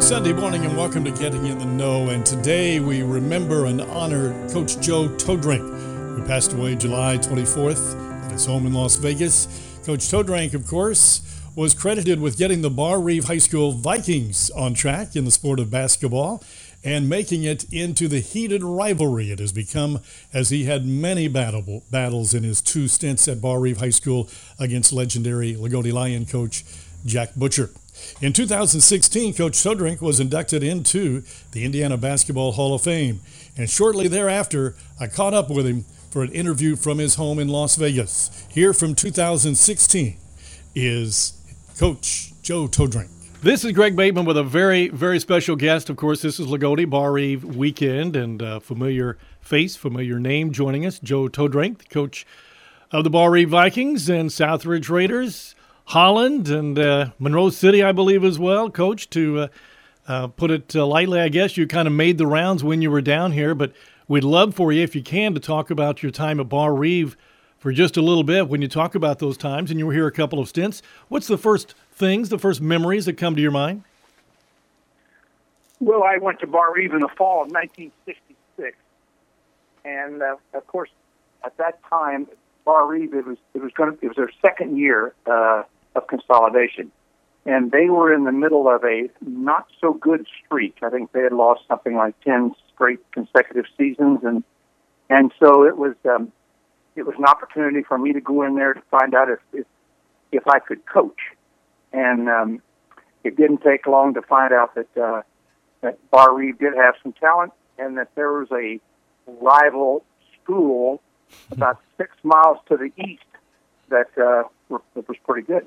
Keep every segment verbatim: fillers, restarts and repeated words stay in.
Good Sunday morning and welcome to Getting in the Know. And today we remember and honor Coach Joe Toedrink, who passed away July twenty-fourth at his home in Las Vegas. Coach Toedrink, of course, was credited with getting the Bar Reeve High School Vikings on track in the sport of basketball and making it into the heated rivalry it has become, as he had many battle, battles in his two stints at Bar Reeve High School against legendary Lagodi Lion coach Jack Butcher. In two thousand sixteen, Coach Toedrink was inducted into the Indiana Basketball Hall of Fame, and shortly thereafter, I caught up with him for an interview from his home in Las Vegas. Here from two thousand sixteen is Coach Joe Toedrink. This is Greg Bateman with a very, very special guest. Of course, this is Lagodi Bar Reeve weekend, and a familiar face, familiar name joining us, Joe Toedrink, the coach of the Bar Reeve Vikings and Southridge Raiders, Holland, and uh, Monroe City, I believe, as well. Coach, to uh, uh, put it uh, lightly, I guess you kind of made the rounds when you were down here, but we'd love for you, if you can, to talk about your time at Bar Reeve for just a little bit. When you talk about those times, and you were here a couple of stints, what's the first things, the first memories that come to your mind? Well, I went to Bar Reeve in the fall of nineteen sixty-six, and uh, of course, at that time, Bar Reeve, it was it was going to, it was their second year uh, of consolidation, and they were in the middle of a not so good streak. I think they had lost something like ten straight consecutive seasons, and and so it was um, it was an opportunity for me to go in there to find out if if, if I could coach, and um, it didn't take long to find out that uh, that Bar Reeve did have some talent, and that there was a rival school about six miles to the east that uh, that was pretty good.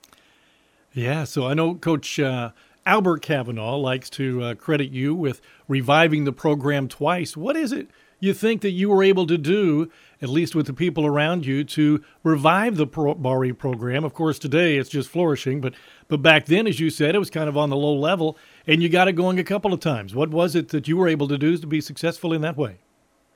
Yeah, so I know Coach uh, Albert Kavanaugh likes to uh, credit you with reviving the program twice. What is it you think that you were able to do, at least with the people around you, to revive the pro- Bar Reeve program? Of course, today it's just flourishing, but but back then, as you said, it was kind of on the low level, and you got it going a couple of times. What was it that you were able to do to be successful in that way?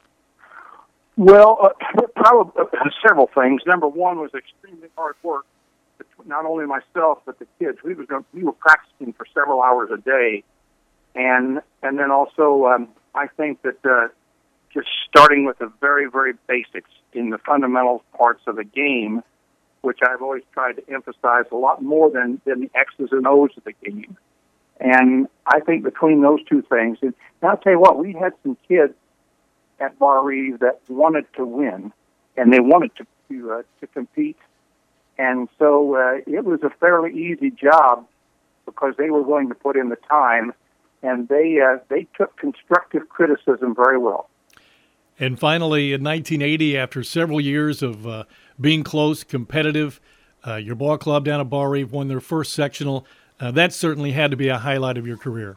Well, uh, probably uh, several things. Number one was extremely hard work. Not only myself, but the kids. We was going, we were practicing for several hours a day, and and then also um, I think that uh, just starting with the very very basics in the fundamental parts of the game, which I've always tried to emphasize a lot more than than the X's and O's of the game. And I think between those two things, and I'll tell you what, we had some kids at Bar Reeve that wanted to win, and they wanted to to, uh, to compete. And so uh, it was a fairly easy job because they were willing to put in the time, and they uh, they took constructive criticism very well. And finally, in nineteen eighty, after several years of uh, being close, competitive, uh, your ball club down at Bar Reeve won their first sectional. Uh, that certainly had to be a highlight of your career.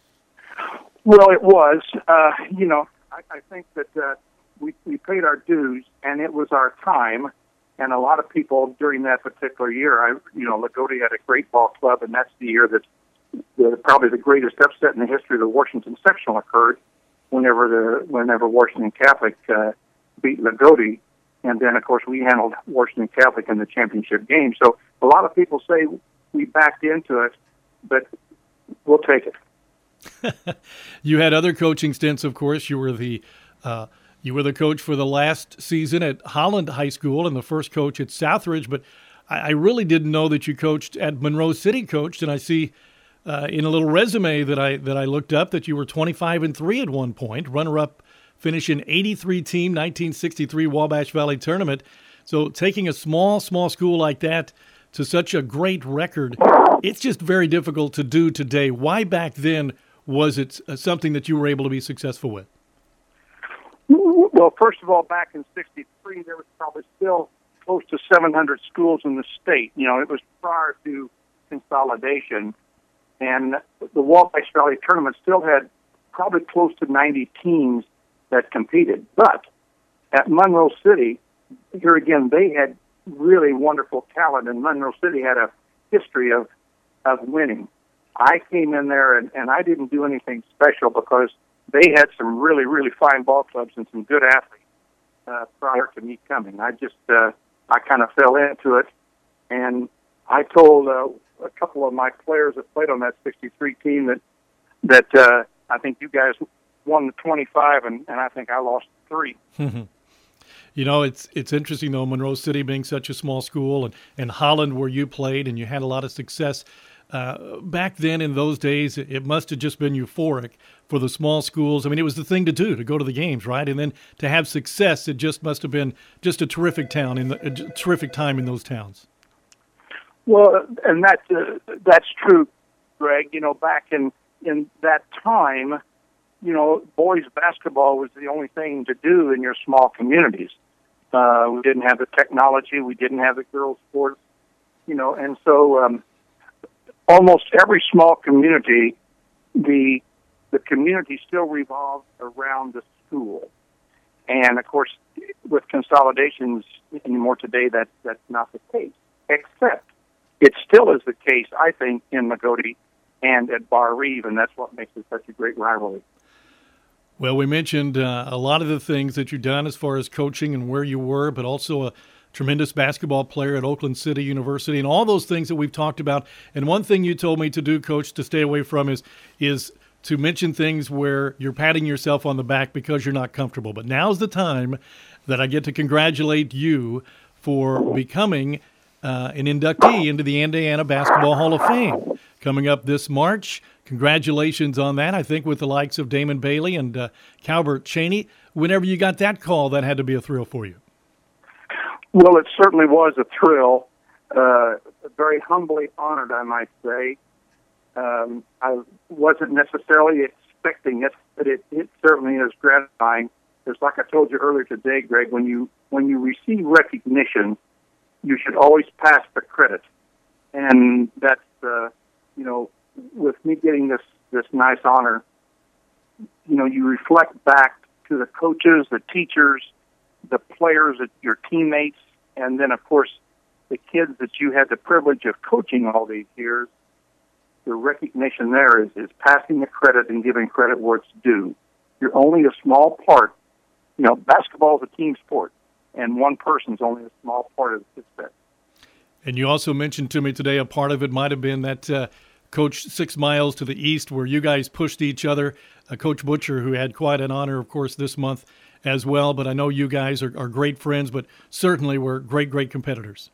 Well, it was. Uh, you know, I, I think that uh, we, we paid our dues, and it was our time. And a lot of people during that particular year, I, you know, Lagodi had a great ball club, and that's the year that the, probably the greatest upset in the history of the Washington sectional occurred. Whenever the whenever Washington Catholic uh, beat Lagodi, and then of course we handled Washington Catholic in the championship game. So a lot of people say we backed into it, but we'll take it. You had other coaching stints, of course. You were the uh, You were the coach for the last season at Holland High School and the first coach at Southridge, but I, I really didn't know that you coached at Monroe City. Coached, and I see uh, in a little resume that I that I looked up that you were twenty-five and three at one point, runner-up, finish in eighty-three team nineteen sixty-three Wabash Valley tournament. So taking a small small school like that to such a great record, it's just very difficult to do today. Why back then was it something that you were able to be successful with? Well, first of all, back in sixty-three, there was probably still close to seven hundred schools in the state. You know, it was prior to consolidation. And the Wabash Valley tournament still had probably close to ninety teams that competed. But at Monroe City, here again, they had really wonderful talent, and Monroe City had a history of, of winning. I came in there, and, and I didn't do anything special because they had some really, really fine ball clubs and some good athletes uh, prior to me coming. I just, uh, I kind of fell into it, and I told uh, a couple of my players that played on that sixty-three team that that uh, I think you guys won the twenty-five, and, and I think I lost three. You know, it's it's interesting, though, Monroe City being such a small school, and, and Holland where you played and you had a lot of success. Uh, back then in those days, it must have just been euphoric for the small schools. I mean, it was the thing to do, to go to the games, right? And then to have success, it just must have been just a terrific town, in the, a terrific time in those towns. Well, and that, uh, that's true, Greg. You know, back in, in that time, you know, boys basketball was the only thing to do in your small communities. Uh, we didn't have the technology. We didn't have the girls' sports, you know, and so um, almost every small community, the the community still revolves around the school. And, of course, with consolidations anymore today, that, that's not the case, except it still is the case, I think, in Magoti and at Bar Reeve, and that's what makes it such a great rivalry. Well, we mentioned uh, a lot of the things that you've done as far as coaching and where you were, but also a tremendous basketball player at Oakland City University and all those things that we've talked about. And one thing you told me to do, Coach, to stay away from is is to mention things where you're patting yourself on the back because you're not comfortable. But now's the time that I get to congratulate you for becoming uh, an inductee into the Indiana Basketball Hall of Fame coming up this March. Congratulations on that. I think with the likes of Damon Bailey and uh, Calbert Cheney, whenever you got that call, that had to be a thrill for you. Well, it certainly was a thrill. Uh, very humbly honored, I might say. Um, I wasn't necessarily expecting it, but it, it certainly is gratifying. Because like I told you earlier today, Greg, when you when you receive recognition, you should always pass the credit. And that's, uh, you know, with me getting this, this nice honor, you know, you reflect back to the coaches, the teachers, the players, your teammates, and then, of course, the kids that you had the privilege of coaching all these years. The recognition there is, is passing the credit and giving credit where it's due. You're only a small part. You know, basketball is a team sport, and one person's only a small part of the success. And you also mentioned to me today a part of it might have been that uh, Coach Six Miles to the East where you guys pushed each other. Uh, Coach Butcher, who had quite an honor, of course, this month as well. But I know you guys are, are great friends, but certainly were great, great competitors.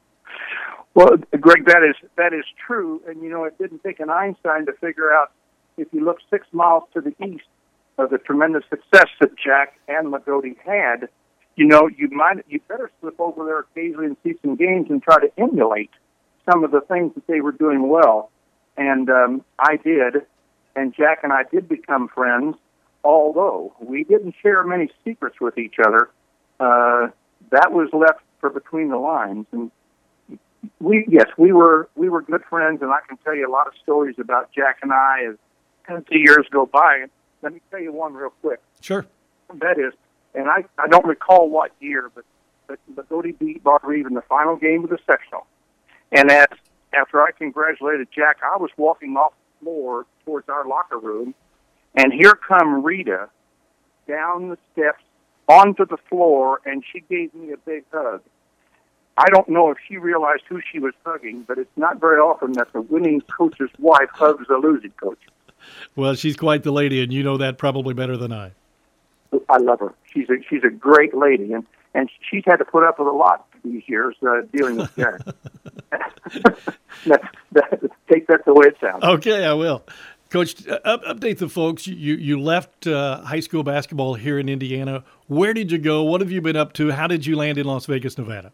Well, Greg, that is that is true. And, you know, it didn't take an Einstein to figure out if you look six miles to the east of the tremendous success that Jack and Magoti had, you know, you might you better slip over there occasionally and see some games and try to emulate some of the things that they were doing well. And um, I did, and Jack and I did become friends, although we didn't share many secrets with each other. Uh, that was left for between the lines. And we, yes, we were we were good friends, and I can tell you a lot of stories about Jack and I as, as the years go by. Let me tell you one real quick. Sure. That is, and I, I don't recall what year, but but Magoti beat Bar Reeve in the final game of the sectional. And as after I congratulated Jack, I was walking off the floor towards our locker room, and here come Rita down the steps onto the floor, and she gave me a big hug. I don't know if she realized who she was hugging, but it's not very often that the winning coach's wife hugs a losing coach. Well, she's quite the lady, and you know that probably better than I. I love her. She's a she's a great lady, and, and she's had to put up with a lot these years uh, dealing with Jack. that, that, take that the way it sounds. Okay, I will. Coach, uh, update the folks. You you left uh, high school basketball here in Indiana. Where did you go? What have you been up to? How did you land in Las Vegas, Nevada?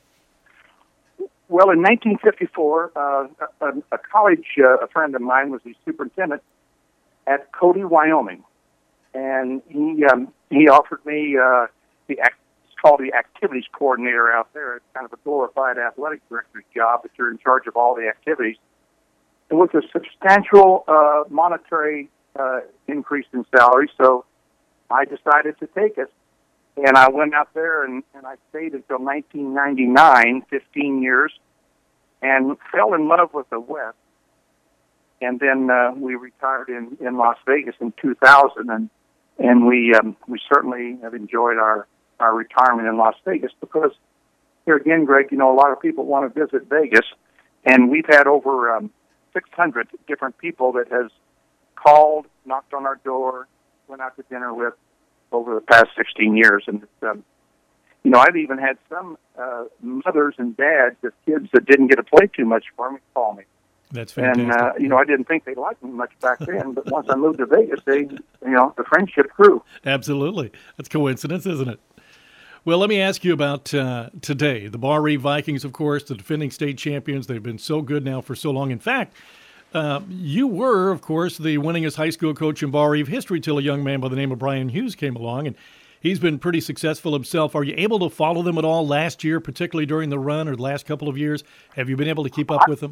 Well, in nineteen fifty-four, uh, a, a college uh, a friend of mine was the superintendent at Cody, Wyoming, and he um, he offered me uh, the act, it's called the activities coordinator out there. It's kind of a glorified athletic director's job, but you're in charge of all the activities. It was a substantial uh, monetary uh, increase in salary, so I decided to take it. And I went out there, and, and I stayed until nineteen ninety-nine, fifteen years, and fell in love with the West. And then uh, we retired in, in Las Vegas in two thousand, and and we um, we certainly have enjoyed our, our retirement in Las Vegas because here again, Greg, you know, a lot of people want to visit Vegas, and we've had over um, six hundred different people that has called, knocked on our door, went out to dinner with over the past sixteen years. And, um, you know, I've even had some uh, mothers and dads of kids that didn't get to play too much for me call me. That's fantastic. And, uh, you know, I didn't think they liked me much back then, but once I moved to Vegas, they, you know, the friendship grew. Absolutely. That's coincidence, isn't it? Well, let me ask you about uh, today. The Bar Reeve Vikings, of course, the defending state champions. They've been so good now for so long. In fact, uh, you were, of course, the winningest high school coach in Bar Reeve history till a young man by the name of Brian Hughes came along, and he's been pretty successful himself. Are you able to follow them at all last year, particularly during the run or the last couple of years? Have you been able to keep up with them?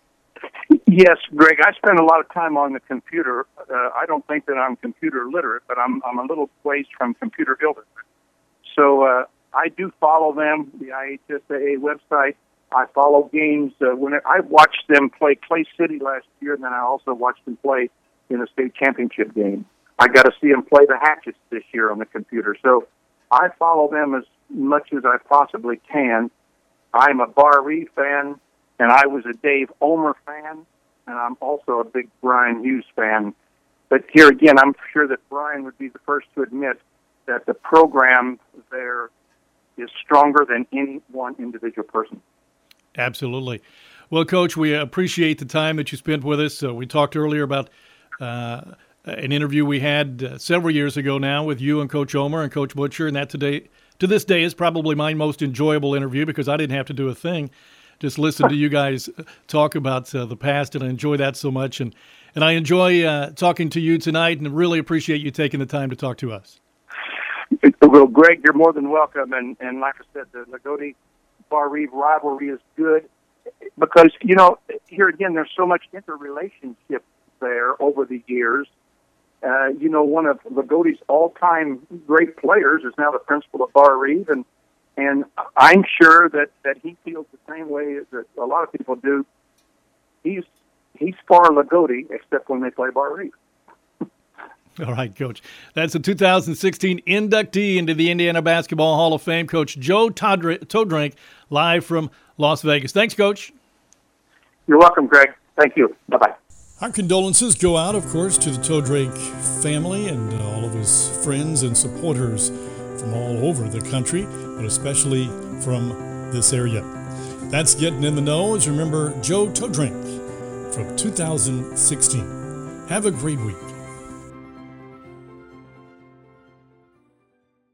Yes, Greg. I spend a lot of time on the computer. Uh, I don't think that I'm computer literate, but I'm I'm a little ways from computer illiterate. So uh, I do follow them, the I H S A A website. I follow games. Uh, when it, I watched them play Clay City last year, and then I also watched them play in a state championship game. I got to see them play the Hatchets this year on the computer. So I follow them as much as I possibly can. I'm a Bar Reeve fan, and I was a Dave Omer fan, and I'm also a big Brian Hughes fan. But here again, I'm sure that Brian would be the first to admit that the program there is stronger than any one individual person. Absolutely. Well, Coach, we appreciate the time that you spent with us. Uh, we talked earlier about uh, an interview we had uh, several years ago now with you and Coach Omer and Coach Butcher, and that today, to this day is probably my most enjoyable interview because I didn't have to do a thing. Just listen to you guys talk about uh, the past, and I enjoy that so much. And, and I enjoy uh, talking to you tonight, and really appreciate you taking the time to talk to us. Well, Greg, you're more than welcome. And, and like I said, the Lagodi Bar Reeve rivalry is good because, you know, here again, there's so much interrelationship there over the years. Uh, you know, one of Lagodi's all-time great players is now the principal of Bar Reeve, and and I'm sure that, that he feels the same way that a lot of people do. He's he's for Lagodi, except when they play Bar Reeve. All right, Coach. That's a two thousand sixteen inductee into the Indiana Basketball Hall of Fame, Coach Joe Todrink, live from Las Vegas. Thanks, Coach. You're welcome, Greg. Thank you. Bye-bye. Our condolences go out, of course, to the Todrink family and all of his friends and supporters from all over the country, but especially from this area. That's Getting in the Know. Remember Joe Todrink from two thousand sixteen. Have a great week.